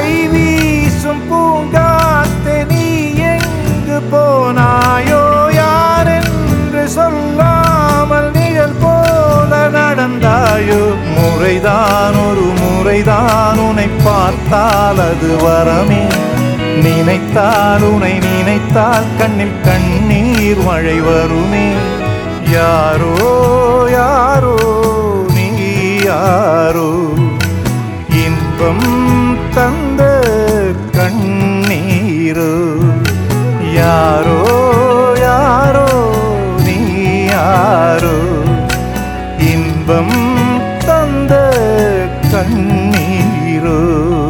வீசும் பூங்காத்தே நீ எங்கு போனாயோ? யாரென்று சொல்லாமல் நிழல் போல நடந்தாயோ? முறைதான் ஒரு முறைதான் உன்னை பார்த்தால் அது வரமே. நினைத்தால் உன்னை நினைத்தால் கண்ணில் கண்ணீர் மழை வருமே. யாரோ யாரோ நீ யாரோ, இன்பம் தந்த கண்ணீரோ. யாரோ